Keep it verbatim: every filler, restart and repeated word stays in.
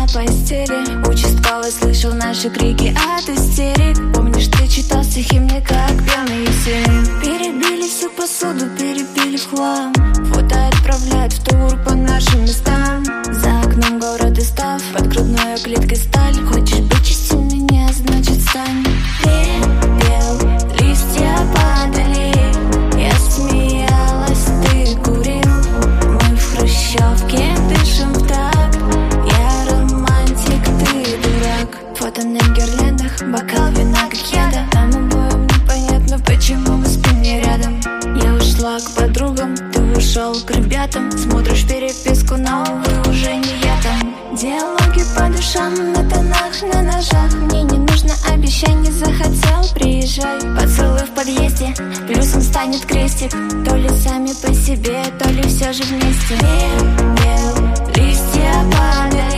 постели. Участковый слышал наши крики от истерик. Помнишь, ты читал стихи мне как пьяный есенин. Перебили всю посуду, перепили в хлам. Фото отправляют в тур по нашим местам. За окном город и став под грудной клеткой сталь. Хочешь быть частью меня, значит стань. Пепел, листья падали, я смеялась, ты курил. Мы в хрущевке дышим в такт. Я романтик, ты дурак. Фото на гирляндах, бокал вина как яда. Нам обоим непонятно, почему мы спим не рядом. Я ушла к подругам, ты ушел к ребятам. Смотришь переписку, но увы, уже не я там. Диалоги по душам на тонах, на ножах. Мне не нужно обещаний, захотел, приезжай. Поцелуй в подъезде, плюсом станет крестик. То ли сами по себе, то ли все же вместе. Пепел, листья падают.